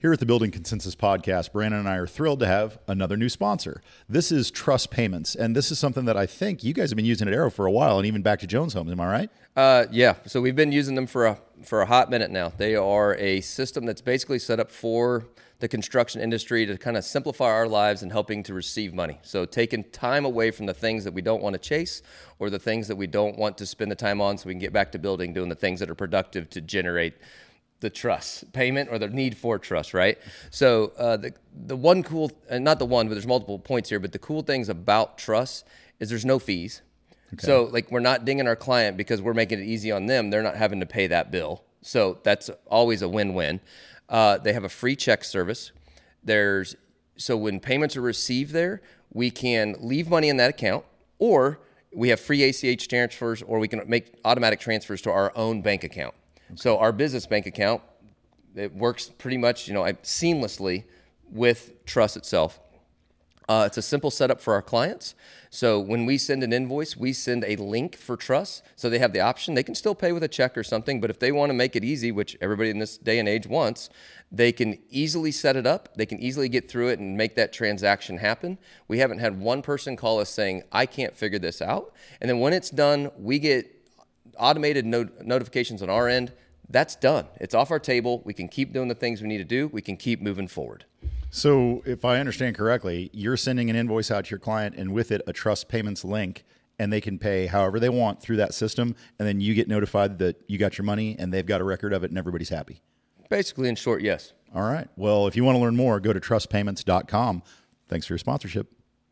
Here at the Building Consensus Podcast, Brandon and I are thrilled to have another new sponsor. This is Trust Payments, and this is something that I think you guys have been using at Arrow for a while, and even back to Jones Homes. Am I right? Yeah. So we've been using them for a hot minute now. They are a system that's basically set up for the construction industry to kind of simplify our lives and helping to receive money. So taking time away from the things that we don't want to chase or the things that we don't want to spend the time on, so we can get back to building, doing the things that are productive to generate the trust payment or the need for trust, right? So the one cool, not the one, but there's multiple points here, but the cool things about trust is there's no fees. Okay. So like we're not dinging our client because we're making it easy on them. They're not having to pay that bill. So that's always a win-win. They have a free check service. So when payments are received there, we can leave money in that account, or we have free ACH transfers, or we can make automatic transfers to our own bank account. Okay. So our business bank account, it works pretty much, seamlessly with Trust itself. It's a simple setup for our clients. So when we send an invoice, we send a link for Trust. So they have the option. They can still pay with a check or something, but if they want to make it easy, which everybody in this day and age wants, they can easily set it up. They can easily get through it and make that transaction happen. We haven't had one person call us saying, I can't figure this out. And then when it's done, we get automated notifications on our end. That's done. It's off our table. We can keep doing the things we need to do. We can keep moving forward. So if I understand correctly, you're sending an invoice out to your client and with it a Trust Payments link, and they can pay however they want through that system, and then you get notified that you got your money and they've got a record of it and everybody's happy. Basically, in short, yes. All right. Well, if you want to learn more, go to trustpayments.com. Thanks for your sponsorship.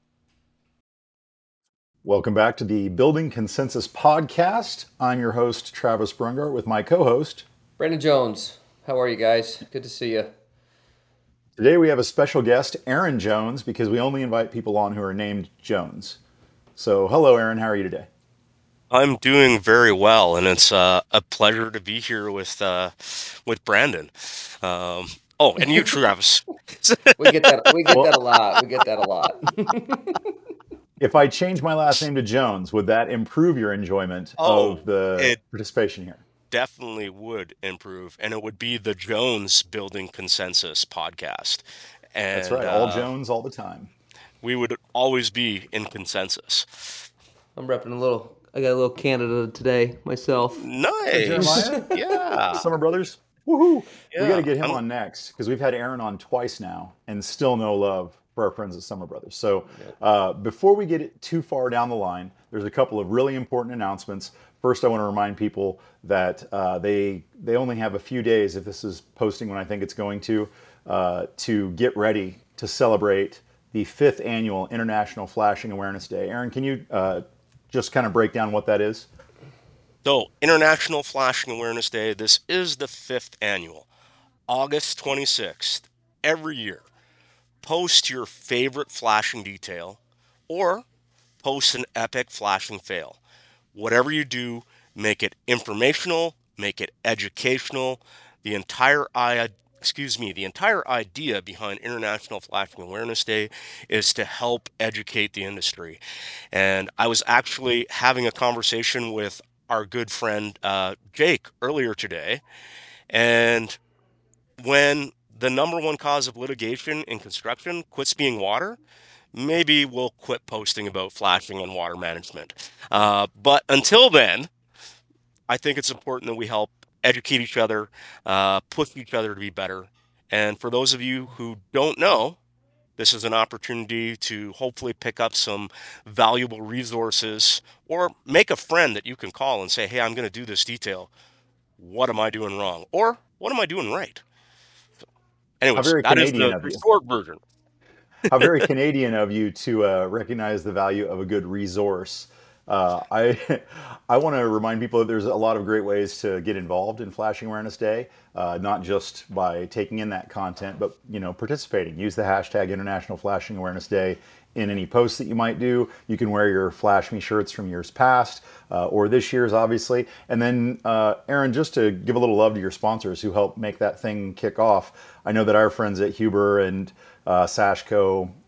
Welcome back to the Building Consensus Podcast. I'm your host, Travis Brungart, with my co-host, Brandon Jones. How are you guys? Good to see you. Today we have a special guest, Aaron Jones, because we only invite people on who are named Jones. So, hello, Aaron. How are you today? I'm doing very well, and it's a pleasure to be here with Brandon. And you, Travis. We get that a lot. We get that a lot. If I change my last name to Jones, would that improve your enjoyment of the participation here? Definitely would improve, and it would be the Jones Building Consensus podcast. And that's right, all Jones all the time. We would always be in consensus. I'm repping I got a little Canada today myself. Nice. Yeah. Summer Brothers. Woohoo. Yeah. We got to get him on next, because we've had Aaron on twice now and still no love for our friends at Summer Brothers. So before we get too far down the line, there's a couple of really important announcements. First, I want to remind people that they only have a few days, if this is posting when I think it's going to get ready to celebrate the 5th annual International Flashing Awareness Day. Aaron, can you just kind of break down what that is? So, International Flashing Awareness Day, this is the 5th annual, August 26th, every year. Post your favorite flashing detail or post an epic flashing fail. Whatever you do, make it informational, make it educational. The entire idea behind International Flashing Awareness Day is to help educate the industry. And I was actually having a conversation with our good friend Jake earlier today, and when the number one cause of litigation in construction quits being water, maybe we'll quit posting about flashing and water management. But until then, I think it's important that we help educate each other, push each other to be better. And for those of you who don't know, this is an opportunity to hopefully pick up some valuable resources or make a friend that you can call and say, hey, I'm going to do this detail. What am I doing wrong? Or what am I doing right? Anyways, that is the short version. How very Canadian of you to recognize the value of a good resource. I want to remind people that there's a lot of great ways to get involved in Flashing Awareness Day, not just by taking in that content, but participating. Use the hashtag International Flashing Awareness Day in any posts that you might do. You can wear your Flash Me shirts from years past, or this year's, obviously. And then, Aaron, just to give a little love to your sponsors who helped make that thing kick off. I know that our friends at Huber and Sashco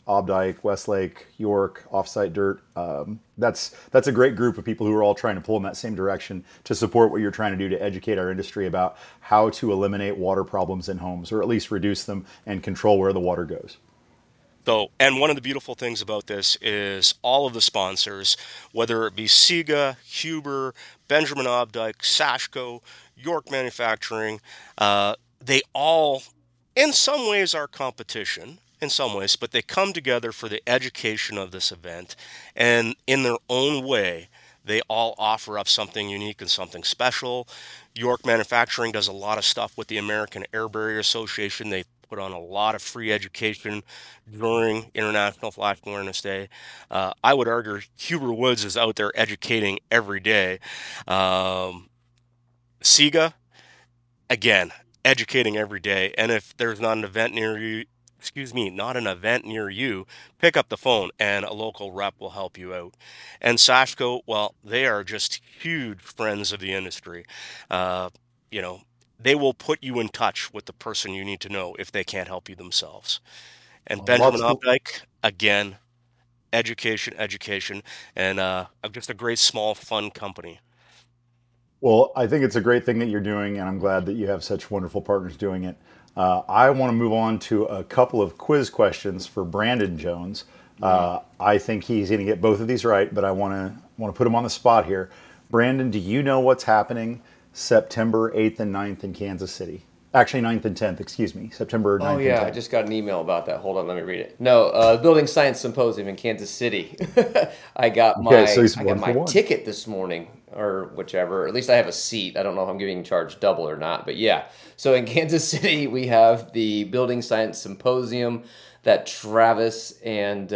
Obdyke, Westlake, York, Offsite Dirt. That's a great group of people who are all trying to pull in that same direction to support what you're trying to do to educate our industry about how to eliminate water problems in homes, or at least reduce them and control where the water goes. So, and one of the beautiful things about this is all of the sponsors, whether it be Sega, Huber, Benjamin Obdyke, Sashco, York Manufacturing, they all, in some ways, are competition, in some ways, but they come together for the education of this event. And in their own way, they all offer up something unique and something special. York Manufacturing does a lot of stuff with the American Air Barrier Association. They put on a lot of free education during International Flashing Awareness Day. I would argue Huber Woods is out there educating every day. SIGA, again, educating every day. And if there's not an event near you, pick up the phone and a local rep will help you out. And Sashco, well, they are just huge friends of the industry. You know, they will put you in touch with the person you need to know if they can't help you themselves. And Benjamin Obdyke, again, education, and just a great, small, fun company. Well, I think it's a great thing that you're doing, and I'm glad that you have such wonderful partners doing it. I want to move on to a couple of quiz questions for Brandon Jones. I think he's going to get both of these right, but I want to put him on the spot here. Brandon, do you know what's happening September 8th and 9th in Kansas City? Actually, 9th and 10th, excuse me. September 9th Oh, yeah, and 10th. I just got an email about that. Hold on, let me read it. No, Building Science Symposium in Kansas City. I got my ticket this morning, or whichever. Or at least I have a seat. I don't know if I'm getting charged double or not, but yeah. So in Kansas City, we have the Building Science Symposium that Travis and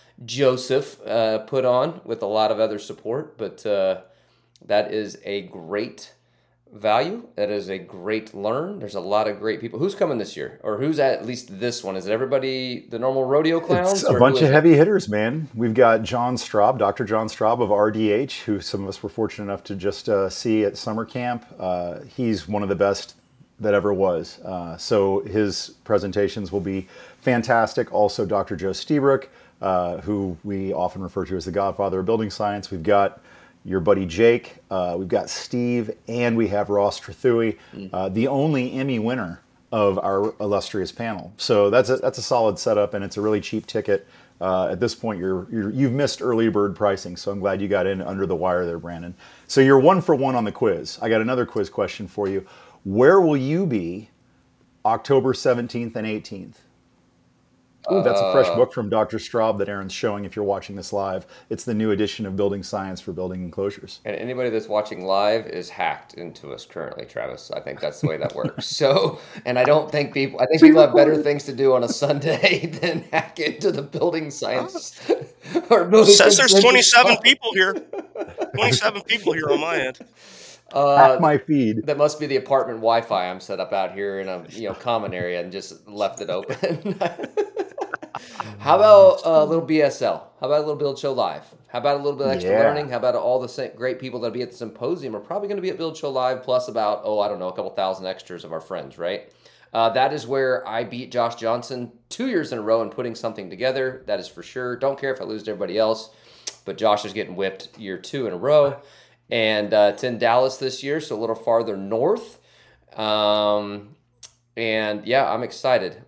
Joseph put on with a lot of other support, but that is a great value. That is a great learn. There's a lot of great people. Who's coming this year? Or who's at least this one? Is it everybody, the normal rodeo clowns? It's a bunch of heavy hitters, man. We've got John Straub, Dr. John Straub of RDH, who some of us were fortunate enough to just see at summer camp. He's one of the best that ever was. So his presentations will be fantastic. Also, Dr. Joe Steebrook, who we often refer to as the godfather of building science. We've got your buddy Jake, we've got Steve, and we have Ross Trethewey, the only Emmy winner of our illustrious panel. So that's a solid setup, and it's a really cheap ticket. At this point, you've missed early bird pricing, so I'm glad you got in under the wire there, Brandon. So you're 1 for 1 on the quiz. I got another quiz question for you. Where will you be October 17th and 18th? Ooh, that's a fresh book from Dr. Straub that Aaron's showing if you're watching this live. It's the new edition of Building Science for Building Enclosures. And anybody that's watching live is hacked into us currently, Travis. I think that's the way that works. So, and I think people have better things to do on a Sunday than hack into the Building Science. Says there's 27 people here. 27 people here on my end. Hack my feed. That must be the apartment Wi-Fi I'm set up out here in a common area and just left it open. How about a little BSL? How about a little Build Show Live? How about a little bit of extra learning? How about all the great people that'll be at the symposium are probably going to be at Build Show Live, plus about, a couple thousand extras of our friends, right? That is where I beat Josh Johnson 2 years in a row in putting something together. That is for sure. Don't care if I lose to everybody else, but Josh is getting whipped year 2 in a row. And it's in Dallas this year, so a little farther north. And yeah, I'm excited.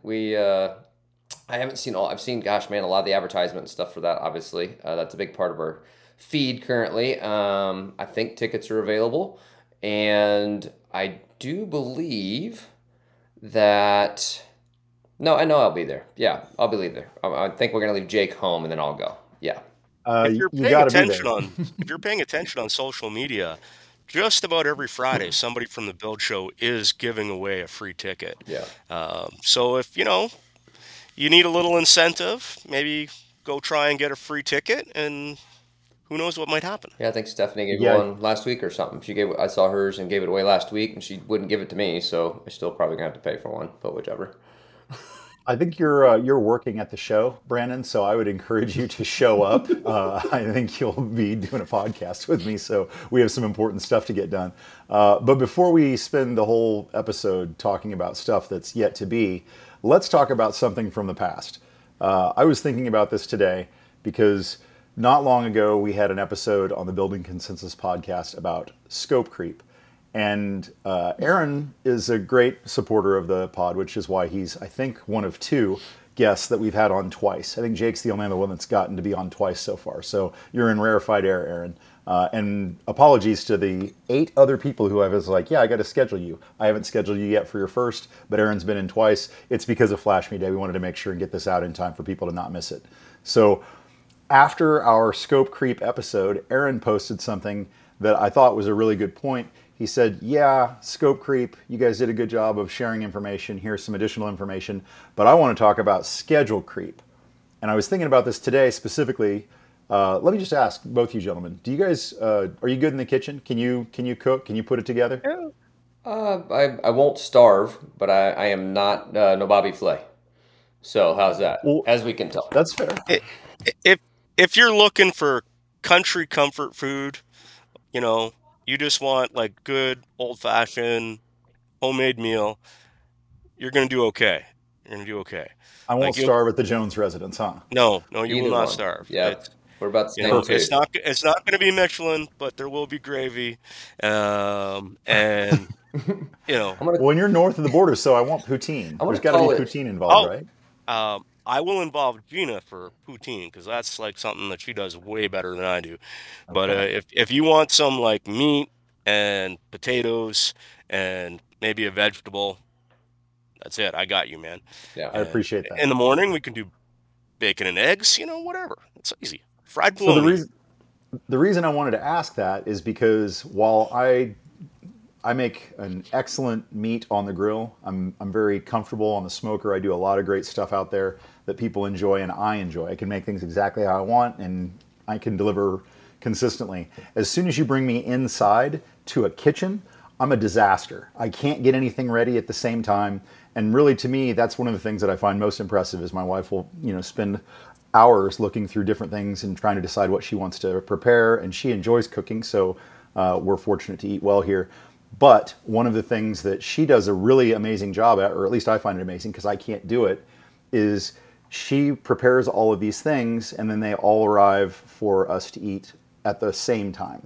I haven't seen I've seen, a lot of the advertisement and stuff for that, obviously. That's a big part of our feed currently. I think tickets are available. And I do believe that... No, I know I'll be there. Yeah, I'll be there. I think we're going to leave Jake home, and then I'll go. Yeah. If you're paying attention on social media, just about every Friday, somebody from the Build Show is giving away a free ticket. Yeah. So if, you need a little incentive, maybe go try and get a free ticket, and who knows what might happen. Yeah, I think Stephanie gave one last week or something. I saw hers and gave it away last week, and she wouldn't give it to me, so I'm still probably going to have to pay for one, but whichever. I think you're working at the show, Brandon, so I would encourage you to show up. I think you'll be doing a podcast with me, so we have some important stuff to get done. But before we spend the whole episode talking about stuff that's yet to be, let's talk about something from the past. I was thinking about this today because not long ago we had an episode on the Building Consensus podcast about scope creep. And Aaron is a great supporter of the pod, which is why he's, I think, one of two guests that we've had on twice. I think Jake's the only other one that's gotten to be on twice so far. So you're in rarefied air, Aaron. And apologies to the 8 other people who I was like, yeah, I got to schedule you. I haven't scheduled you yet for your first, but Aaron's been in twice. It's because of Flash Me Day. We wanted to make sure and get this out in time for people to not miss it. So after our scope creep episode, Aaron posted something that I thought was a really good point. He said, yeah, scope creep, you guys did a good job of sharing information. Here's some additional information, but I want to talk about schedule creep. And I was thinking about this today specifically. Let me just ask both you gentlemen, do you guys, are you good in the kitchen? Can you cook? Can you put it together? I won't starve, but I am not no Bobby Flay. So how's that? Well, as we can tell. That's fair. If you're looking for country comfort food, you just want like good old-fashioned homemade meal, you're going to do okay. I won't starve at the Jones residence, huh? No, you Either will not one. starve. Yeah, we're about the same too. It's not going to be Michelin, but there will be gravy, and when you're north of the border, so I want poutine. There's got to be poutine involved, right? I will involve Gina for poutine because that's like something that she does way better than I do. Okay. But if you want some like meat and potatoes and maybe a vegetable, that's it. I got you, man. Yeah, I appreciate that. In the morning, we can do bacon and eggs. Whatever. It's easy. Fried bologna. So the reason I wanted to ask that is because while I make an excellent meat on the grill. I'm very comfortable on the smoker. I do a lot of great stuff out there that people enjoy and I enjoy. I can make things exactly how I want and I can deliver consistently. As soon as you bring me inside to a kitchen, I'm a disaster. I can't get anything ready at the same time. And really, to me, that's one of the things that I find most impressive is my wife will, spend hours looking through different things and trying to decide what she wants to prepare. And she enjoys cooking, so we're fortunate to eat well here. But one of the things that she does a really amazing job at, or at least I find it amazing because I can't do it, is she prepares all of these things and then they all arrive for us to eat at the same time.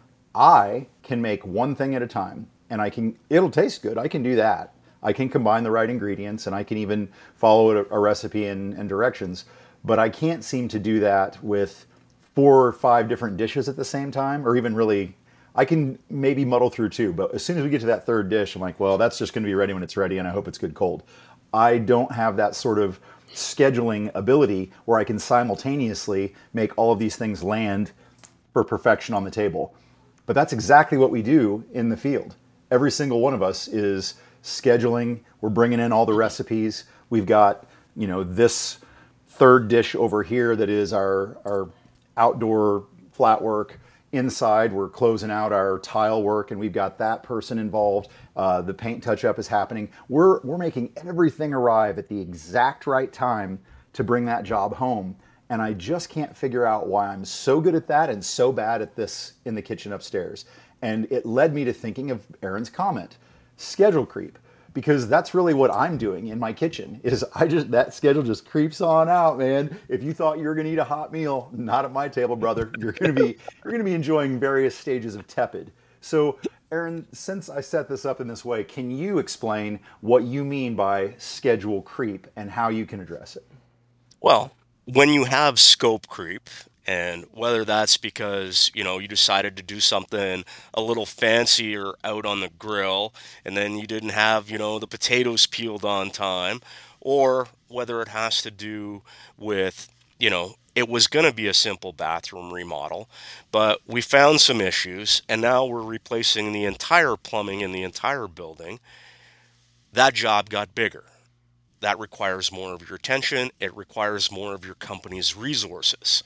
I can make one thing at a time and it'll taste good. I can do that. I can combine the right ingredients and I can even follow a recipe and directions, but I can't seem to do that with 4 or 5 different dishes at the same time, or even really. I can maybe muddle through 2, but as soon as we get to that 3rd dish, I'm like, well, that's just going to be ready when it's ready, and I hope it's good cold. I don't have that sort of scheduling ability where I can simultaneously make all of these things land for perfection on the table. But that's exactly what we do in the field. Every single one of us is scheduling. We're bringing in all the recipes. We've got, this 3rd dish over here that is our outdoor flat work. Inside, we're closing out our tile work, and we've got that person involved. The paint touch-up is happening. We're making everything arrive at the exact right time to bring that job home. And I just can't figure out why I'm so good at that and so bad at this in the kitchen upstairs. And it led me to thinking of Aaron's comment, schedule creep. Because that's really what I'm doing in my kitchen is that schedule just creeps on out, man. If you thought you were going to eat a hot meal, not at my table, brother. You're going to be enjoying various stages of tepid. So, Aaron, since I set this up in this way, can you explain what you mean by schedule creep and how you can address it? Well, when you have scope creep, and whether that's because, you decided to do something a little fancier out on the grill and then you didn't have, the potatoes peeled on time, or whether it has to do with, it was going to be a simple bathroom remodel, but we found some issues and now we're replacing the entire plumbing in the entire building. That job got bigger. That requires more of your attention. It requires more of your company's resources.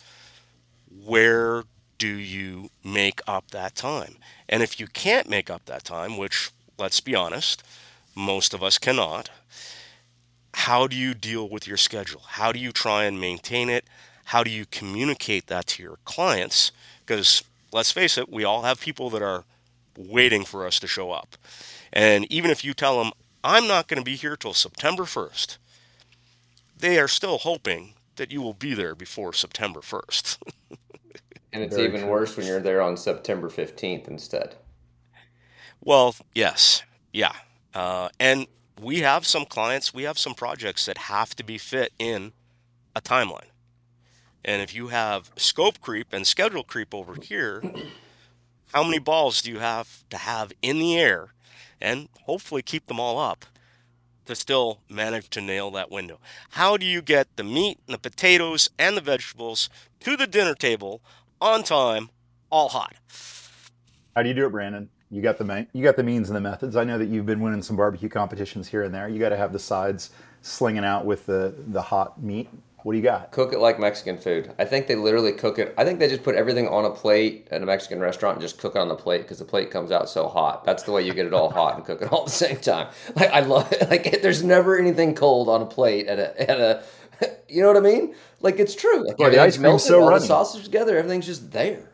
Where do you make up that time? And if you can't make up that time, which, let's be honest, most of us cannot, how do you deal with your schedule? How do you try and maintain it? How do you communicate that to your clients? Because let's face it, we all have people that are waiting for us to show up. And even if you tell them, I'm not going to be here till September 1st, they are still hoping that you will be there before September 1st. And it's Very even true. worse when you're there on September 15th instead. Well, yes, yeah. And we have some projects that have to be fit in a timeline. And if you have scope creep and schedule creep over here, how many balls do you have to have in the air and hopefully keep them all up to still manage to nail that window? How do you get the meat and the potatoes and the vegetables to the dinner table on time, all hot? How do you do it, Brandon? You got the means and the methods. I know that you've been winning some barbecue competitions here and there. You got to have the sides slinging out with the hot meat. What do you got? Cook it like Mexican food. I think they literally cook it. I think they just put everything on a plate at a Mexican restaurant and just cook it on the plate because the plate comes out so hot. That's the way you get it all hot and cook it all at the same time. Like I love it. Like there's never anything cold on a plate at a you know what I mean? Like it's true. Like Yeah, the ice everything's cream's melted, so all the runny. sausage together, everything's just there.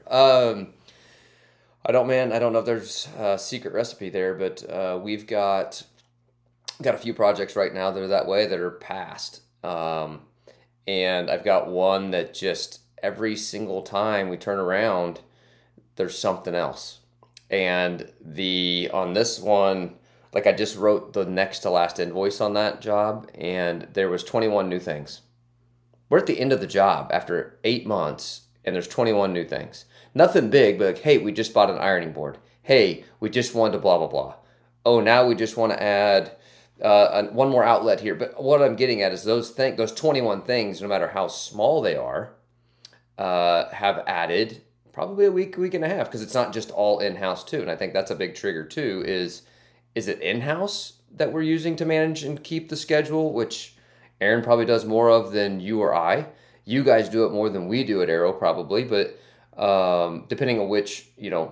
I don't know if there's a secret recipe there, but we've got a few projects right now that are that way that are passed. And I've got one that just every single time we turn around, there's something else. And the on this one, like I just wrote the next to last invoice on that job, and there was 21 new things. We're at the end of the job after 8 months, and there's 21 new things. Nothing big, but like, hey, we just bought an ironing board. Hey, we just wanted to blah blah blah. Oh, now we just want to add one more outlet here. But what I'm getting at is those 21 things, no matter how small they are, have added probably a week and a half because it's not just all in-house too. And I think that's a big trigger too. Is it in-house that we're using to manage and keep the schedule, which Aaron probably does more of than you or I. You guys do it more than we do at Arrow probably, but depending on which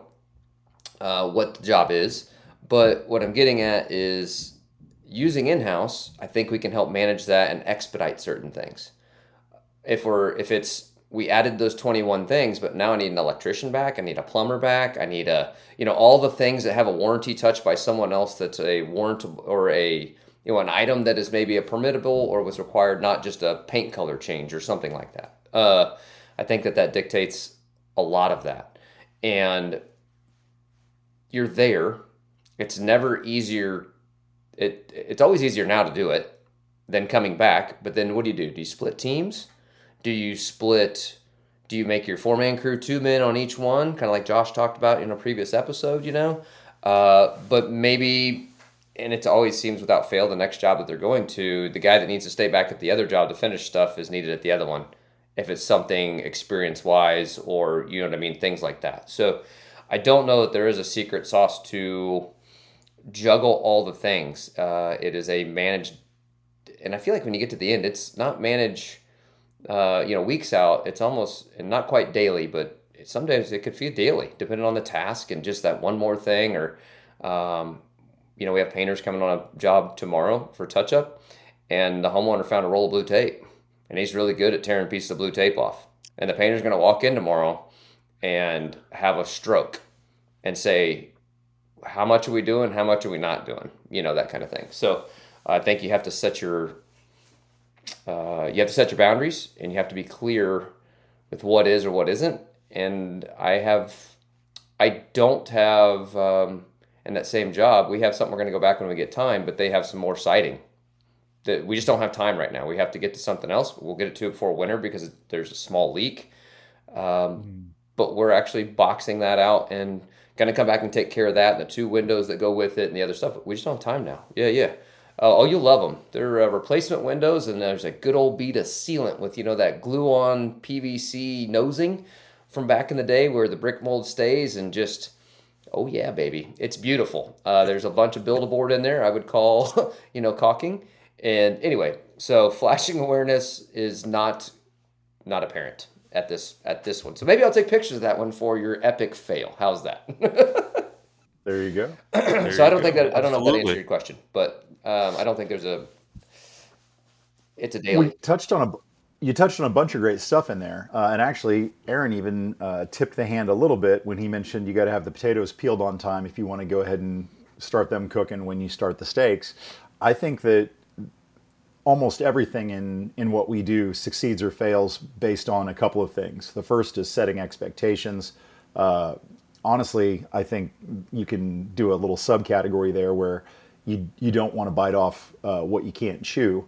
what the job is. But what I'm getting at is using in-house, I think we can help manage that and expedite certain things. If it's we added those 21 things, but now I need an electrician back, I need a plumber back, I need all the things that have a warranty touched by someone else that's a warrant or an item that is maybe a permittable or was required, not just a paint color change or something like that. I think that dictates a lot of that. And you're there. It's never easier. It's always easier now to do it than coming back. But then what do? Do you split teams? Do you make your 4-man crew 2 men on each one? Kind of like Josh talked about in a previous episode, But maybe, and it always seems without fail, the next job that they're going to, the guy that needs to stay back at the other job to finish stuff is needed at the other one. If it's something experience-wise or, you know what I mean, things like that. So I don't know that there is a secret sauce to juggle all the things. It is a managed, and I feel like when you get to the end, it's not manage, weeks out. It's almost, and not quite daily, but sometimes it could feel daily, depending on the task and just that one more thing. Or, we have painters coming on a job tomorrow for touch-up, and the homeowner found a roll of blue tape, and he's really good at tearing pieces of blue tape off. And the painter's going to walk in tomorrow and have a stroke and say, how much are we doing? How much are we not doing? That kind of thing. So I think you have to set your boundaries, and you have to be clear with what is or what isn't. And I don't have, in that same job, we have something we're going to go back when we get time, but they have some more siding that we just don't have time right now. We have to get to something else. We'll get it to it before winter because there's a small leak. But we're actually boxing that out and going to come back and take care of that and the 2 windows that go with it and the other stuff. We just don't have time now. Yeah. You'll love them. They're replacement windows, and there's a good old bead of sealant with, that glue-on PVC nosing from back in the day where the brick mold stays and just, oh yeah, baby. It's beautiful. There's a bunch of build-a-board in there I would call, caulking. And anyway, so flashing awareness is not apparent at this one. So maybe I'll take pictures of that one for your epic fail. How's that? There you go. So I don't know if that answered your question, but I don't think it's a daily. You touched on a bunch of great stuff in there, and actually, Aaron even tipped the hand a little bit when he mentioned you got to have the potatoes peeled on time if you want to go ahead and start them cooking when you start the steaks. I think that almost everything in what we do succeeds or fails based on a couple of things. The first is setting expectations. Uh, Honestly, I think you can do a little subcategory there where you don't want to bite off what you can't chew.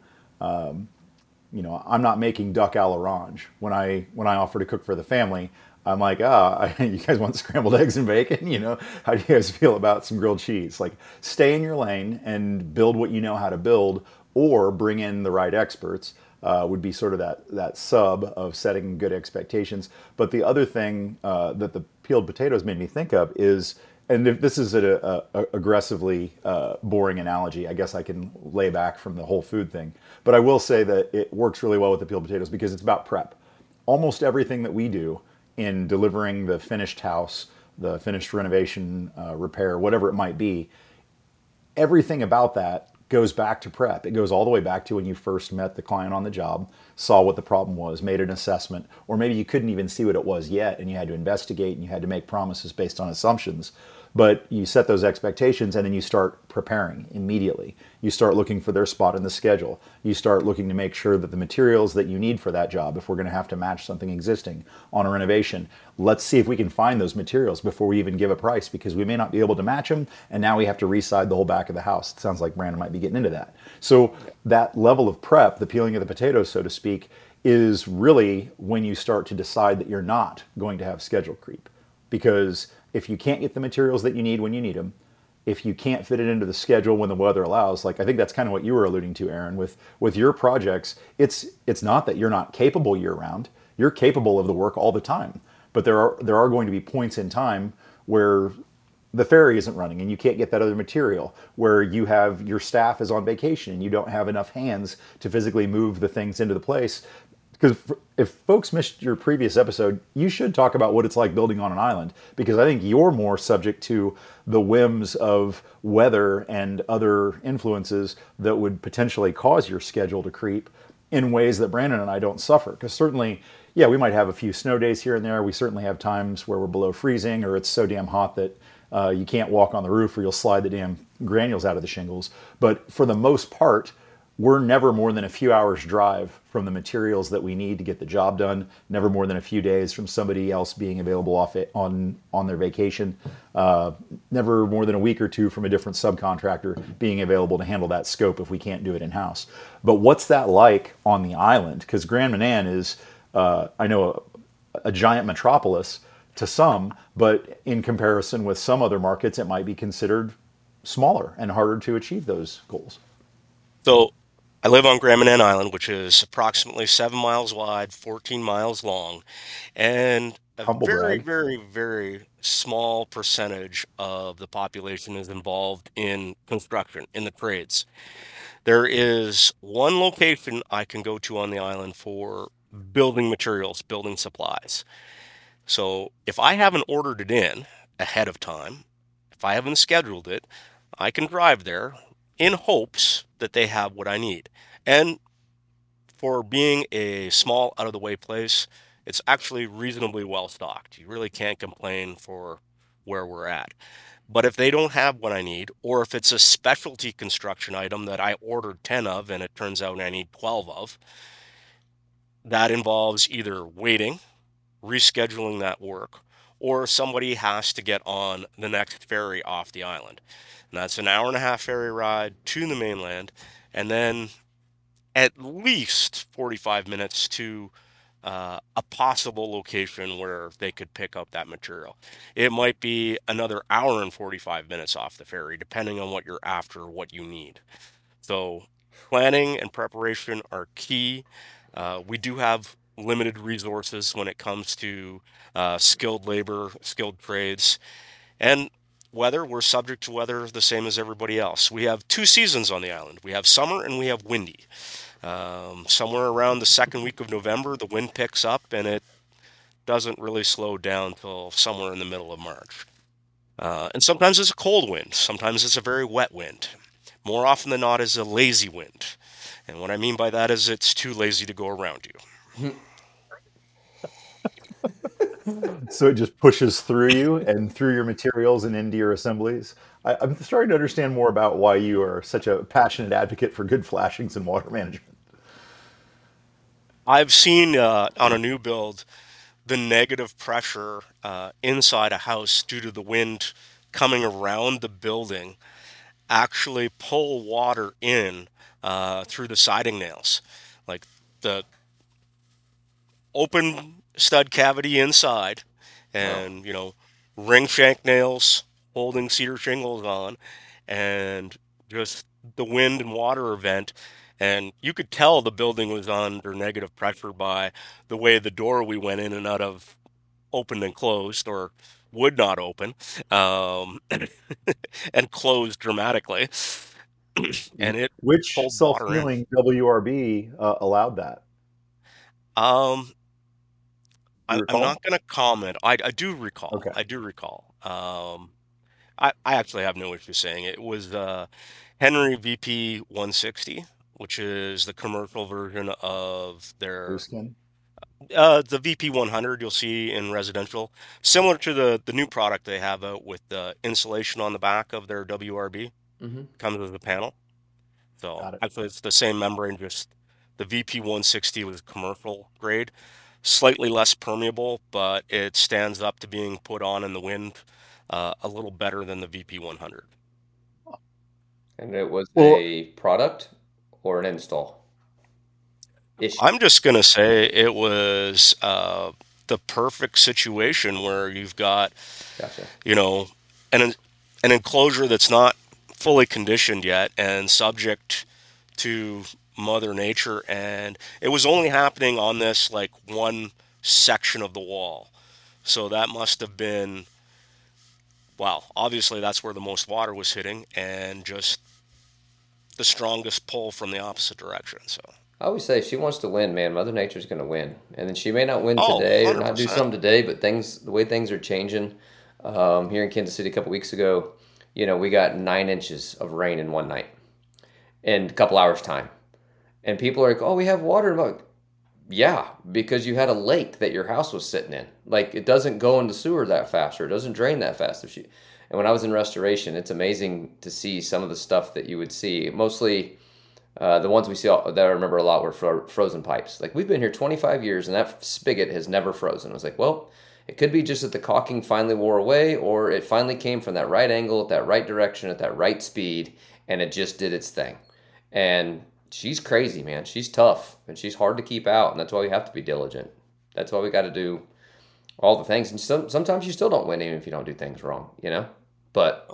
I'm not making duck a l'orange when I offer to cook for the family. I'm like, you guys want scrambled eggs and bacon? How do you guys feel about some grilled cheese? Like, stay in your lane and build what you know how to build, or bring in the right experts. Would be sort of that sub of setting good expectations. But the other thing that the peeled potatoes made me think of is, and if this is a aggressively boring analogy, I guess I can lay back from the whole food thing. But I will say that it works really well with the peeled potatoes because it's about prep. Almost everything that we do in delivering the finished house, the finished renovation, repair, whatever it might be, everything about that goes back to prep. It goes all the way back to when you first met the client on the job, saw what the problem was, made an assessment, or maybe you couldn't even see what it was yet and you had to investigate and you had to make promises based on assumptions. But you set those expectations and then you start preparing immediately. You start looking for their spot in the schedule. You start looking to make sure that the materials that you need for that job, if we're going to have to match something existing on a renovation, let's see if we can find those materials before we even give a price, because we may not be able to match them. And now we have to reside the whole back of the house. It sounds like Brandon might be getting into that. So that level of prep, the peeling of the potatoes, so to speak, is really when you start to decide that you're not going to have schedule creep. Because if you can't get the materials that you need when you need them, if you can't fit it into the schedule when the weather allows, like I think that's kind of what you were alluding to, Aaron, with your projects, it's not that you're not capable year round. You're capable of the work all the time. But there are going to be points in time where the ferry isn't running and you can't get that other material, where you have your staff is on vacation and you don't have enough hands to physically move the things into the place. Because if folks missed your previous episode, you should talk about what it's like building on an island, because I think you're more subject to the whims of weather and other influences that would potentially cause your schedule to creep in ways that Brandon and I don't suffer. Because certainly, yeah, we might have a few snow days here and there. We certainly have times where we're below freezing or it's so damn hot that you can't walk on the roof or you'll slide the damn granules out of the shingles. But for the most part, we're never more than a few hours drive from the materials that we need to get the job done, never more than a few days from somebody else being available off it on their vacation, never more than a week or two from a different subcontractor being available to handle that scope if we can't do it in-house. But what's that like on the island? Because Grand Manan is, I know, a giant metropolis to some, but in comparison with some other markets, it might be considered smaller and harder to achieve those goals. So I live on Grand Manan Island, which is approximately 7 miles wide, 14 miles long, and a Humble very, brag. very, very small percentage of the population is involved in construction, in the trades. There is one location I can go to on the island for building materials, building supplies. So if I haven't ordered it in ahead of time, if I haven't scheduled it, I can drive there in hopes that they have what I need. And for being a small, out of the way place, it's actually reasonably well stocked. You really can't complain for where we're at. But if they don't have what I need, or if it's a specialty construction item that I ordered 10 of and it turns out I need 12 of, that involves either waiting, rescheduling that work, or somebody has to get on the next ferry off the island. And that's an hour and a half ferry ride to the mainland, and then at least 45 minutes to a possible location where they could pick up that material. It might be another hour and 45 minutes off the ferry, depending on what you're after, what you need. So planning and preparation are key. We do have limited resources when it comes to skilled labor, skilled trades, and weather. We're subject to weather the same as everybody else. We have two seasons on the island. We have summer and we have windy. Somewhere around the second week of November, the wind picks up and it doesn't really slow down till somewhere in the middle of March. And sometimes it's a cold wind. Sometimes it's a very wet wind. More often than not, it's a lazy wind. And what I mean by that is it's too lazy to go around you. So it just pushes through you and through your materials and into your assemblies. I'm starting to understand more about why you are such a passionate advocate for good flashings and water management. I've seen on a new build the negative pressure inside a house due to the wind coming around the building actually pull water in through the siding nails. Like the open stud cavity inside Wow. and, ring shank nails holding cedar shingles on and just the wind and water event. And you could tell the building was under negative pressure by the way the door we went in and out of opened and closed or would not open um, and closed dramatically. And it Which pulled water in. self-healing WRB allowed that? Um, Do you I'm recall? not going to comment. I do recall. Okay. I do recall. I actually have no issue saying it was Henry VP 160, which is the commercial version of Blue their skin. the VP 100 you'll see in residential, similar to the new product they have out with the insulation on the back of their WRB. Hmm. Comes with a panel. So Got it. actually, it's the same membrane, just the VP 160 was commercial grade, slightly less permeable, but it stands up to being put on in the wind a little better than the VP 100. And it was Well, a product or an install issue. I'm just gonna say it was the perfect situation where you've got, Gotcha. you know, an an enclosure that's not fully conditioned yet and subject to Mother Nature, and it was only happening on this like one section of the wall. So that must have been, well, obviously that's where the most water was hitting, and just the strongest pull from the opposite direction. So, I always say if she wants to win, man, Mother Nature's going to win. And then she may not win oh, today or not do 100%. some today, but the way things are changing, here in Kansas City a couple weeks ago, we got 9 inches of rain in one night in a couple hours time. And people are like, "Oh, we have water." I'm like, yeah, because you had a lake that your house was sitting in. Like it doesn't go in the sewer that fast, or it doesn't drain that fast. And when I was in restoration, it's amazing to see some of the stuff that you would see. Mostly, the ones we see that I remember a lot were frozen pipes. Like we've been here 25 years, and that spigot has never frozen. I was like, well, it could be just that the caulking finally wore away, or it finally came from that right angle, at that right direction, at that right speed, and it just did its thing. And she's crazy, man. She's tough and she's hard to keep out, and that's why we have to be diligent. That's why we got to do all the things. And sometimes you still don't win even if you don't do things wrong, you know. But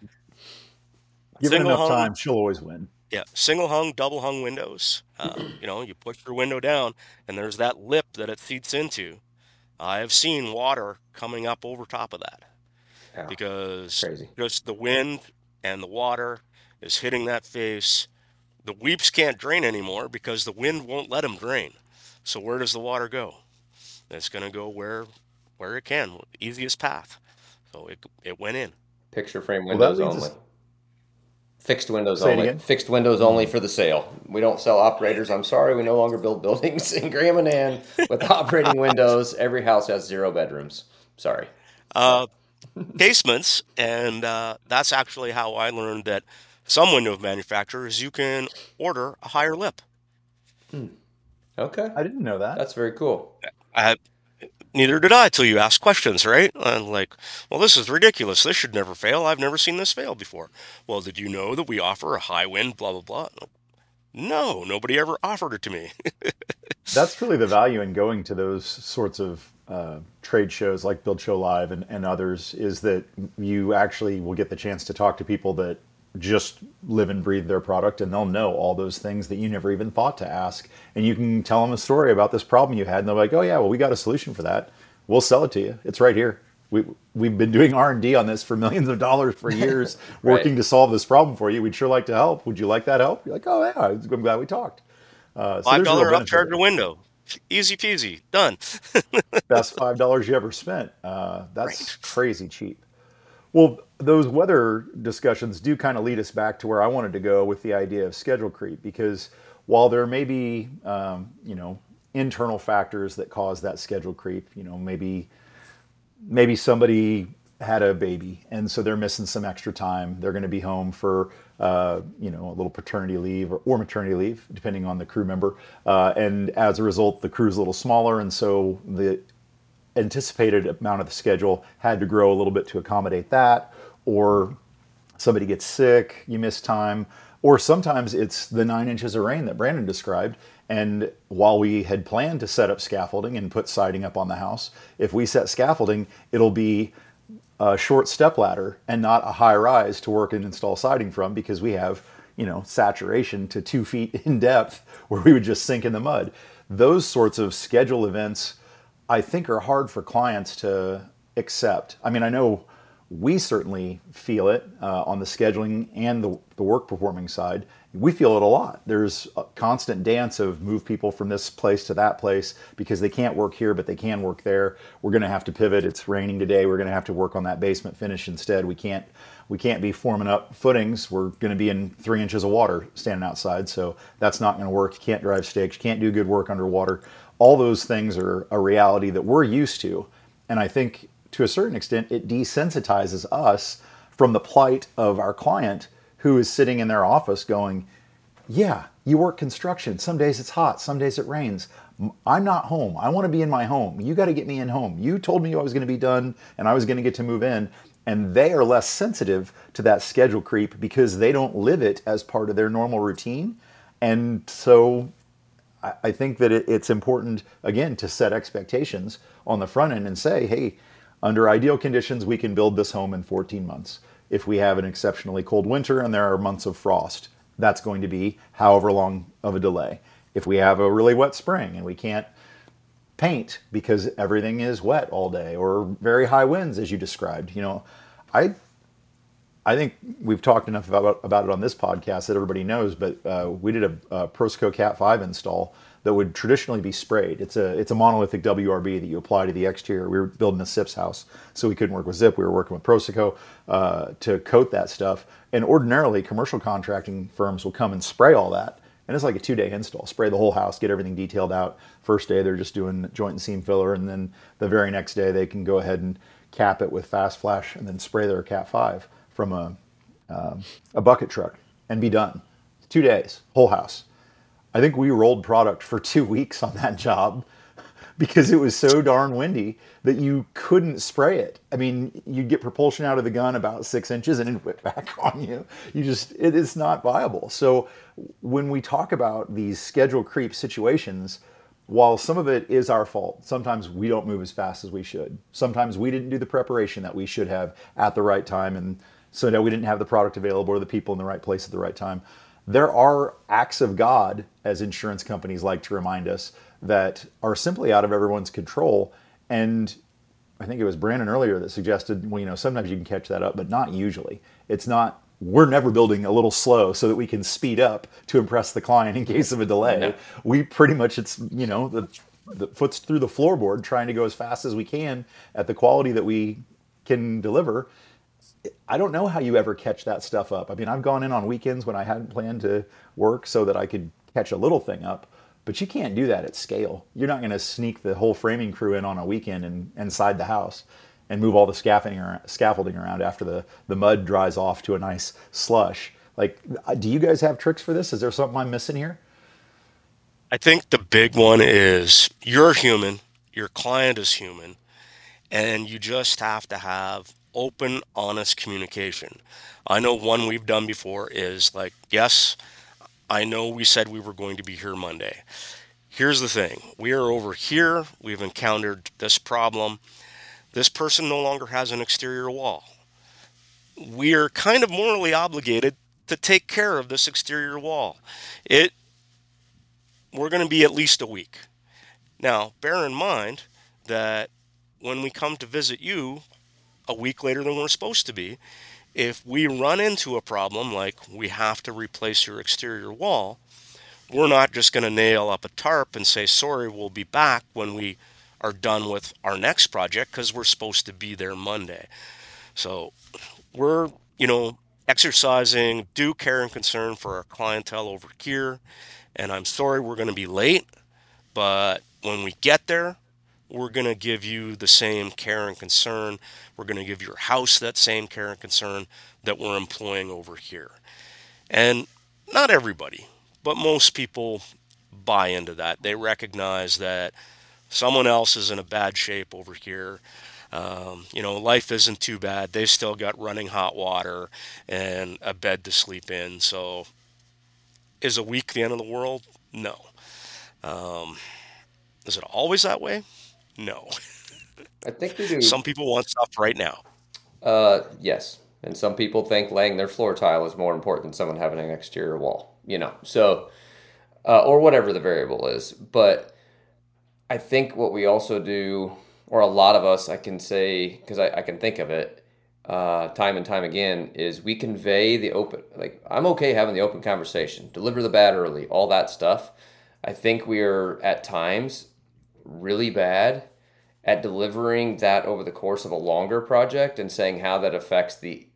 given Single enough hung, time, she'll always win. yeah, single hung, double hung windows. You push your window down, and there's that lip that it feeds into. I have seen water coming up over top of that yeah, because crazy. just the wind and the water is hitting that face. The weeps can't drain anymore because the wind won't let them drain. So where does the water go? It's going to go where it can, easiest path. So it went in. Picture frame Well, that windows leads only. us. Fixed windows Say it only. again. Fixed windows only for the sale. We don't sell operators. I'm sorry, we no longer build buildings in Graham and Ann with operating windows. Every house has 0 bedrooms. Sorry. Uh, Casements, and that's actually how I learned that some window manufacturers you can order a higher lip. Hmm. Okay. I didn't know that. That's very cool. I, Neither did I till you asked questions, right? I'm like, well, this is ridiculous. This should never fail. I've never seen this fail before. Well, did you know that we offer a high wind, blah, blah, blah? No, nobody ever offered it to me. That's really the value in going to those sorts of trade shows like Build Show Live and others, is that you actually will get the chance to talk to people that just live and breathe their product, and they'll know all those things that you never even thought to ask. And you can tell them a story about this problem you had, and they're like, "Oh yeah, well we got a solution for that. We'll sell it to you. It's right here. We've been doing R&D on this for millions of dollars for years, Right. working to solve this problem for you. We'd sure like to help. Would you like that help?" You're like, "Oh yeah, I'm glad we talked." So Five there's a real dollar benefit upcharge there. a window. Easy peasy. Done. Best $5 you ever spent. That's Right. crazy cheap. Well, those weather discussions do kind of lead us back to where I wanted to go with the idea of schedule creep, because while there may be, internal factors that cause that schedule creep, maybe maybe somebody had a baby, and so they're missing some extra time. They're going to be home for a little paternity leave or maternity leave, depending on the crew member. And as a result, the crew's a little smaller, and so the anticipated amount of the schedule had to grow a little bit to accommodate that. Or somebody gets sick, you miss time, or sometimes it's the 9 inches of rain that Brandon described. And while we had planned to set up scaffolding and put siding up on the house, if we set scaffolding, it'll be a short step ladder and not a high rise to work and install siding from, because we have, saturation to 2 feet in depth where we would just sink in the mud. Those sorts of schedule events, I think, are hard for clients to accept. I mean, I know we certainly feel it on the scheduling and the work performing side. We feel it a lot. There's a constant dance of move people from this place to that place because they can't work here, but they can work there. We're going to have to pivot. It's raining today. We're going to have to work on that basement finish instead. We can't be forming up footings. We're going to be in 3 inches of water standing outside. So that's not going to work. You can't drive stakes. You can't do good work underwater. All those things are a reality that we're used to. And I think to a certain extent, it desensitizes us from the plight of our client who is sitting in their office going, yeah, you work construction. Some days it's hot. Some days it rains. I'm not home. I want to be in my home. You got to get me in home. You told me I was going to be done and I was going to get to move in. And they are less sensitive to that schedule creep because they don't live it as part of their normal routine. And so I think that it's important, again, to set expectations on the front end and say, hey, under ideal conditions, we can build this home in 14 months. If we have an exceptionally cold winter and there are months of frost, that's going to be however long of a delay. If we have a really wet spring and we can't paint because everything is wet all day, or very high winds, as you described, I think we've talked enough about it on this podcast that everybody knows, but we did a Proseco Cat 5 install that would traditionally be sprayed. It's a monolithic WRB that you apply to the exterior. We were building a SIPS house, so we couldn't work with Zip. We were working with Proseco to coat that stuff. And ordinarily, commercial contracting firms will come and spray all that. And it's like a 2-day install. Spray the whole house, get everything detailed out. First day, they're just doing joint and seam filler. And then the very next day, they can go ahead and cap it with fast flash and then spray their Cat 5 from a bucket truck and be done. 2 days, whole house. I think we rolled product for 2 weeks on that job because it was so darn windy that you couldn't spray it. I mean, you'd get propulsion out of the gun about 6 inches and it'd whip back on you. It is not viable. So when we talk about these schedule creep situations, while some of it is our fault, sometimes we don't move as fast as we should. Sometimes we didn't do the preparation that we should have at the right time, and so that we didn't have the product available or the people in the right place at the right time. There are acts of God, as insurance companies like to remind us, that are simply out of everyone's control. And I think it was Brandon earlier that suggested, well, sometimes you can catch that up, but not usually. It's not, we're never building a little slow so that we can speed up to impress the client in case of a delay. No. We pretty much, it's, the foot's through the floorboard trying to go as fast as we can at the quality that we can deliver. I don't know how you ever catch that stuff up. I mean, I've gone in on weekends when I hadn't planned to work so that I could catch a little thing up, but you can't do that at scale. You're not going to sneak the whole framing crew in on a weekend and side the house and move all the scaffolding around after the mud dries off to a nice slush. Like, do you guys have tricks for this? Is there something I'm missing here? I think the big one is you're human, your client is human, and you just have to have open, honest communication. I know one we've done before is like, yes, I know we said we were going to be here Monday. Here's the thing. We are over here. We've encountered this problem. This person no longer has an exterior wall. We are kind of morally obligated to take care of this exterior wall. We're going to be at least a week. Now, bear in mind that when we come to visit you a week later than we're supposed to be, if we run into a problem like we have to replace your exterior wall, we're not just going to nail up a tarp and say, sorry, we'll be back when we are done with our next project because we're supposed to be there Monday. So we're, exercising due care and concern for our clientele over here. And I'm sorry we're going to be late, but when we get there, we're going to give you the same care and concern. We're going to give your house that same care and concern that we're employing over here. And not everybody, but most people buy into that. They recognize that someone else is in a bad shape over here. Life isn't too bad. They've still got running hot water and a bed to sleep in. So is a week the end of the world? No. Um, is it always that way? No. I think we do. Some people want stuff right now. Yes. And some people think laying their floor tile is more important than someone having an exterior wall, So, or whatever the variable is. But I think what we also do, or a lot of us, I can say, because I can think of it time and time again, is we convey the open, like, I'm okay having the open conversation, deliver the bad early, all that stuff. I think we are at times really bad at delivering that over the course of a longer project and saying how that affects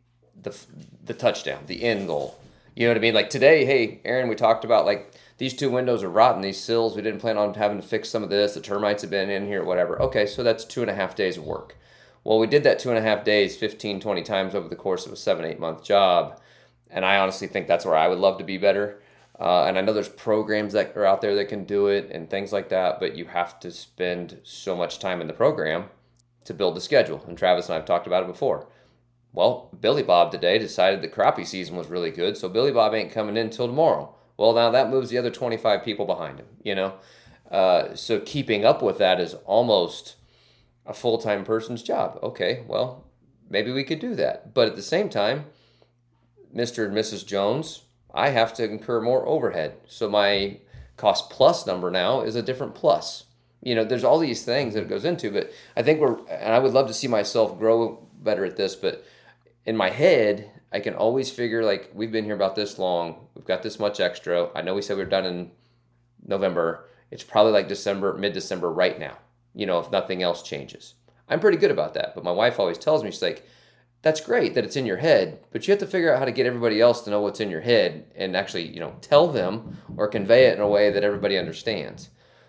the touchdown, the end goal. You know what I mean? Like today, hey, Aaron, we talked about like these two windows are rotten, these sills, we didn't plan on having to fix some of this, the termites have been in here, whatever. Okay, so that's 2.5 days of work. Well, we did that 2.5 days 15, 20 times over the course of a 7-8 month job. And I honestly think that's where I would love to be better. And I know there's programs that are out there that can do it and things like that, but you have to spend so much time in the program to build the schedule. And Travis and I have talked about it before. Well, Billy Bob today decided the crappie season was really good, so Billy Bob ain't coming in until tomorrow. Well, now that moves the other 25 people behind him, So keeping up with that is almost a full-time person's job. Okay, well, maybe we could do that. But at the same time, Mr. and Mrs. Jones, I have to incur more overhead. So my cost plus number now is a different plus. There's all these things that it goes into, but I think and I would love to see myself grow better at this, but in my head, I can always figure like, we've been here about this long. We've got this much extra. I know we said we were done in November. It's probably like December, mid-December right now, if nothing else changes. I'm pretty good about that. But my wife always tells me, she's like, that's great that it's in your head, but you have to figure out how to get everybody else to know what's in your head and actually, tell them or convey it in a way that everybody understands.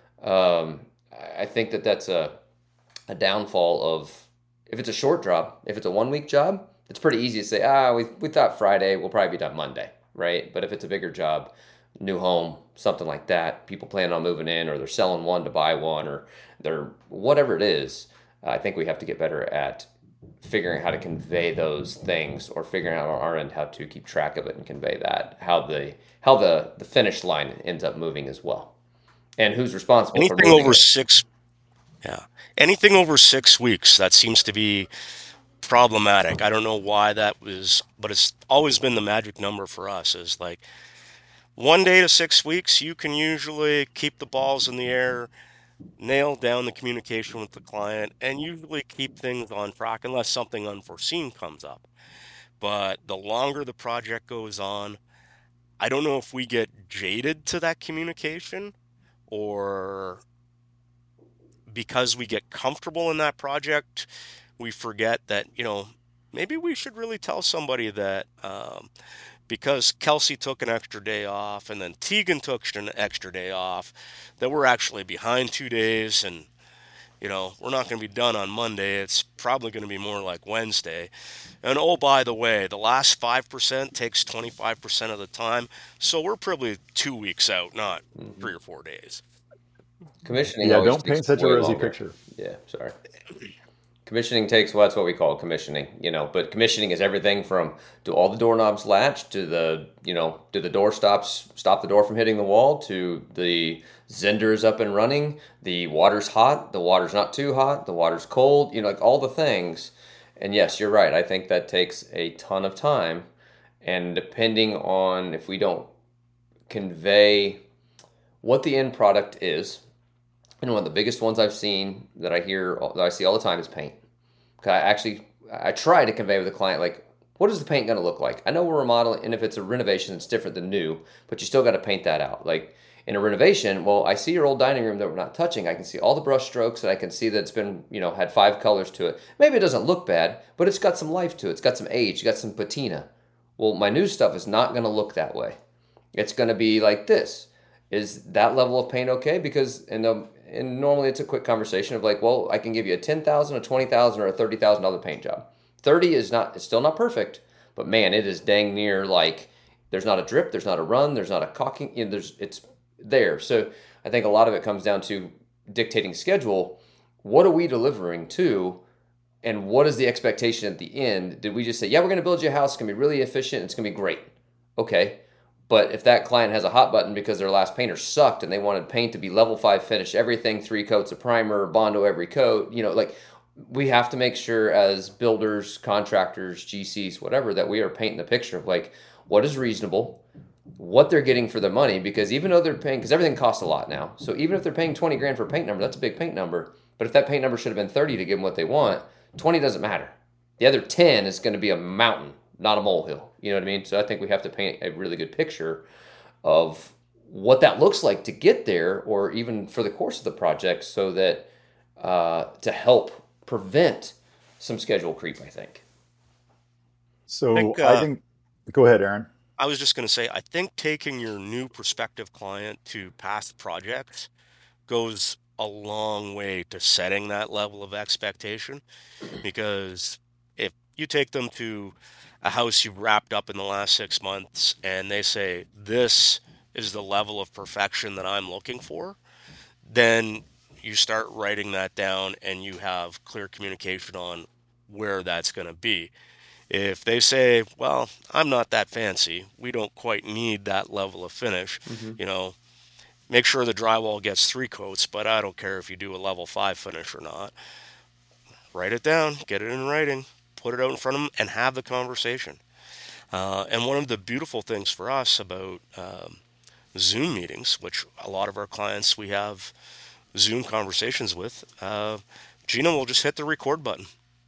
I think that that's a downfall of, if it's a short job, if it's a 1-week job, it's pretty easy to say, we thought Friday, we'll probably be done Monday, right? But if it's a bigger job, new home, something like that, people plan on moving in, or they're selling one to buy one, or they're whatever it is, I think we have to get better at figuring out how to convey those things, or figuring out on our end how to keep track of it and convey that, how the finish line ends up moving as well, and who's responsible for Anything moving over it. anything over 6 weeks, that seems to be problematic. I don't know why that was, but it's always been the magic number for us, is like 1 day to 6 weeks, you can usually keep the balls in the air, nail down the communication with the client, and usually keep things on track unless something unforeseen comes up. But the longer the project goes on, I don't know if we get jaded to that communication, or because we get comfortable in that project, we forget that, maybe we should really tell somebody that because Kelsey took an extra day off and then Tegan took an extra day off, that we're actually behind 2 days, and we're not going to be done on Monday. It's probably going to be more like Wednesday. And oh, by the way, the last 5% takes 25% of the time. So we're probably 2 weeks out, not 3 or 4 days. Commissioning. Yeah, always don't takes paint such a way rosy longer. picture. Yeah, sorry. Commissioning takes, well, that's what we call commissioning, but commissioning is everything from, do all the doorknobs latch, to the, do the door stop the door from hitting the wall, to the Zender is up and running, the water's hot, the water's not too hot, the water's cold, like all the things. And yes, you're right. I think that takes a ton of time. And depending on if we don't convey what the end product is, and one of the biggest ones I've seen that I see all the time is paint. I try to convey with the client, like, what is the paint going to look like? I know we're remodeling, and if it's a renovation, it's different than new, but you still got to paint that out. Like in a renovation, well, I see your old dining room that we're not touching. I can see all the brush strokes, and I can see that it's been, had 5 colors to it. Maybe it doesn't look bad, but it's got some life to it. It's got some age. It's got some patina. Well, my new stuff is not going to look that way. It's going to be like this. Is that level of paint okay? Because and normally it's a quick conversation of like, well, I can give you a $10,000, a $20,000, or a $30,000 paint job. 30 is not, it's still not perfect, but man, it is dang near like there's not a drip, there's not a run, there's not a caulking, it's there. So I think a lot of it comes down to dictating schedule. What are we delivering to, and what is the expectation at the end? Did we just say, yeah, we're going to build you a house, it's going to be really efficient, it's going to be great? Okay. But if that client has a hot button because their last painter sucked and they wanted paint to be level 5 finish, everything, 3 coats of primer, Bondo every coat, like we have to make sure as builders, contractors, GCs, whatever, that we are painting the picture of like what is reasonable, what they're getting for their money, because even though they're paying, because everything costs a lot now. So even if they're paying 20 grand for a paint number, that's a big paint number. But if that paint number should have been 30 to give them what they want, 20 doesn't matter. The other 10 is going to be a mountain, not a molehill. You know what I mean? So I think we have to paint a really good picture of what that looks like to get there, or even for the course of the project, so that to help prevent some schedule creep, I think. So I think go ahead, Aaron. I was just going to say, I think taking your new prospective client to past projects goes a long way to setting that level of expectation, because if you take them to a house you've wrapped up in the last 6 months and they say, this is the level of perfection that I'm looking for, then you start writing that down and you have clear communication on where that's going to be. If they say, well, I'm not that fancy, we don't quite need that level of finish, make sure the drywall gets 3 coats, but I don't care if you do a level 5 finish or not. Write it down, get it in writing, put it out in front of them, and have the conversation. And one of the beautiful things for us about Zoom meetings, which a lot of our clients we have Zoom conversations with, Gina will just hit the record button,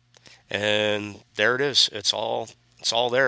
and there it is. It's all there.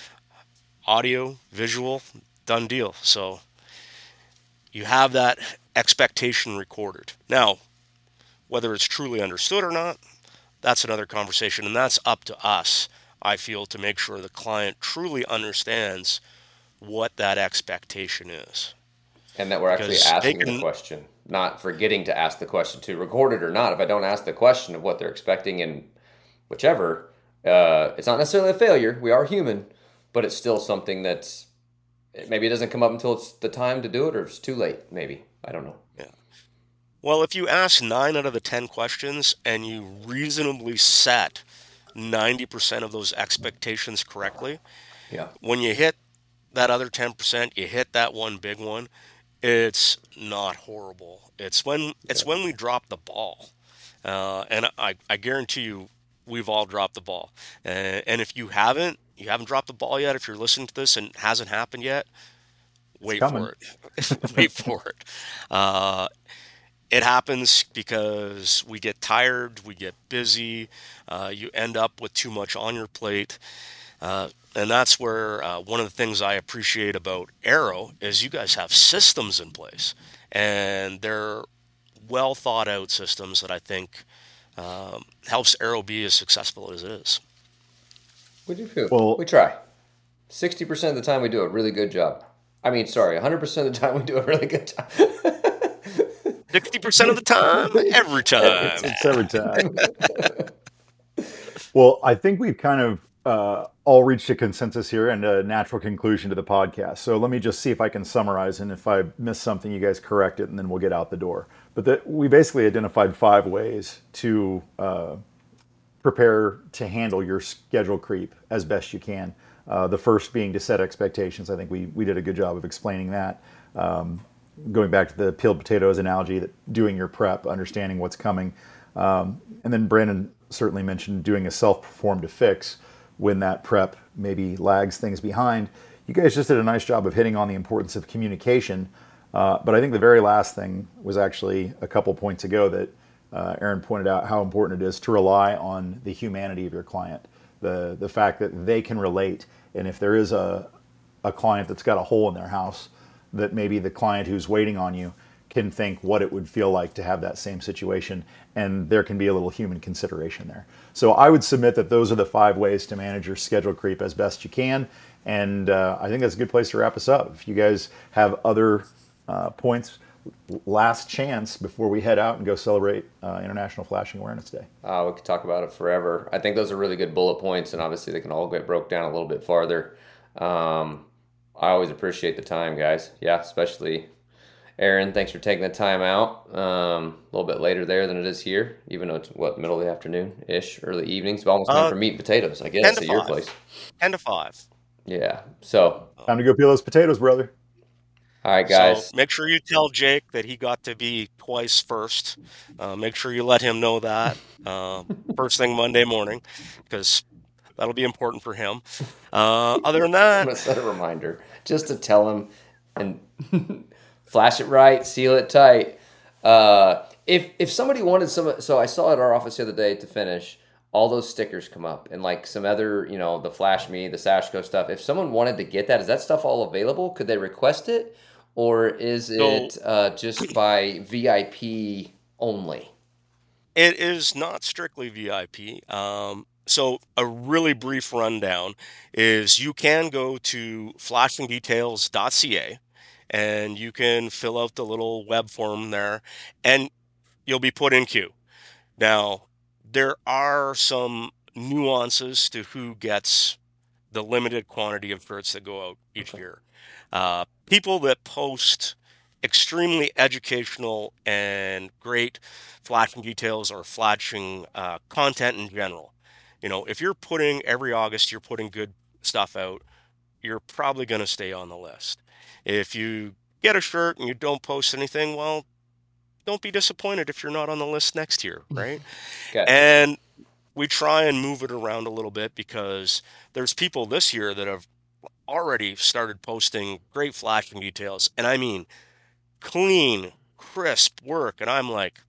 Audio, visual, done deal. So you have that expectation recorded. Now, whether it's truly understood or not, that's another conversation, and that's up to us, I feel, to make sure the client truly understands what that expectation is. And that we're actually asking the question, not forgetting to ask the question, to record it or not. If I don't ask the question of what they're expecting and whichever, it's not necessarily a failure. We are human, but it's still something that's, maybe it doesn't come up until it's the time to do it, or it's too late, maybe. I don't know. Yeah. Well, if you ask 9 out of the 10 questions and you reasonably set 90% of those expectations correctly, when you hit that other 10%, you hit that one big one, it's not horrible. It's when we drop the ball. And I guarantee you, we've all dropped the ball. And if you haven't dropped the ball yet, if you're listening to this and it hasn't happened yet, wait for it. Wait for it. It happens because we get tired, we get busy, you end up with too much on your plate. And that's where one of the things I appreciate about Aero is you guys have systems in place. And they're well thought out systems that I think helps Aero be as successful as it is. We do. Well, we try. 60% of the time we do a really good job. 100% of the time we do a really good job. 60% of the time, every time. It's every time. Well, I think we've kind of all reached a consensus here and a natural conclusion to the podcast. So let me just see if I can summarize, and if I miss something, you guys correct it, and then we'll get out the door. But we basically identified 5 ways to prepare to handle your schedule creep as best you can. The first being to set expectations. I think we did a good job of explaining that. Going back to the peeled potatoes analogy, that doing your prep, understanding what's coming. And then Brandon certainly mentioned doing a self-perform to fix when that prep maybe lags things behind. You guys just did a nice job of hitting on the importance of communication. But I think the very last thing was actually a couple points ago that Aaron pointed out how important it is to rely on the humanity of your client, the fact that they can relate. And if there is a client that's got a hole in their house, that maybe the client who's waiting on you can think what it would feel like to have that same situation, and there can be a little human consideration there. So I would submit that those are the 5 ways to manage your schedule creep as best you can, and I think that's a good place to wrap us up. If you guys have other points, last chance before we head out and go celebrate International Flashing Awareness Day? We could talk about it forever. I think those are really good bullet points, and obviously they can all get broke down a little bit farther. I always appreciate the time, guys. Yeah, especially Aaron. Thanks for taking the time out. A little bit later there than it is here, even though it's middle of the afternoon-ish, early evenings. It's almost time for meat and potatoes, I guess, at your place. 10 to 5. Yeah. So time to go peel those potatoes, brother. All right, guys. So make sure you tell Jake that he got to be twice first. Make sure you let him know that first thing Monday morning, because that'll be important for him. Other than that, I'm gonna set a reminder just to tell him and flash it right, seal it tight. If somebody wanted some, so I saw at our office the other day to finish. All those stickers come up and like some other, the Flash Me, the Sashco stuff. If someone wanted to get that, is that stuff all available? Could they request it? Or is it just by VIP only? It is not strictly VIP. So a really brief rundown is you can go to flashingdetails.ca and you can fill out the little web form there and you'll be put in queue. Now, there are some nuances to who gets the limited quantity of shirts that go out each year. People that post extremely educational and great flashing details or flashing content in general. If you're putting every August, you're putting good stuff out, you're probably going to stay on the list. If you get a shirt and you don't post anything, well, don't be disappointed if you're not on the list next year, right? Okay. And we try and move it around a little bit because there's people this year that have already started posting great flashing details. And I mean, clean, crisp work. And I'm like,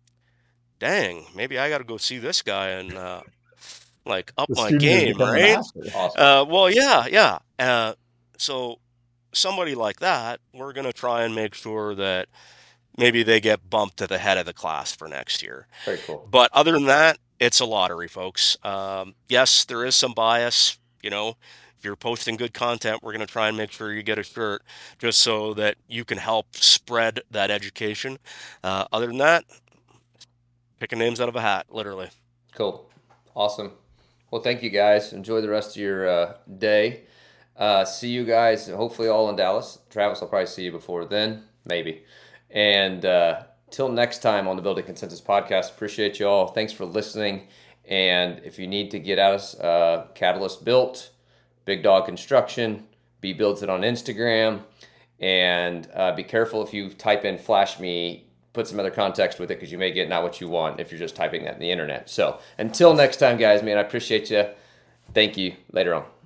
dang, maybe I got to go see this guy and up my game, right? Awesome. Well, yeah. So somebody like that, we're going to try and make sure that maybe they get bumped to the head of the class for next year. Very cool. But other than that, it's a lottery, folks. Yes, there is some bias. If you're posting good content, we're going to try and make sure you get a shirt just so that you can help spread that education. Other than that, picking names out of a hat, literally. Cool. Awesome. Well, thank you, guys. Enjoy the rest of your day. See you guys, hopefully all in Dallas. Travis, I'll probably see you before then, maybe. And till next time on the Building Consensus podcast, appreciate you all. Thanks for listening. And if you need to get at us, Catalyst Built, Big Dog Construction, B builds it on Instagram. And be careful if you type in Flash Me, put some other context with it because you may get not what you want if you're just typing that in the internet. So until next time, guys, man, I appreciate you. Thank you. Later on.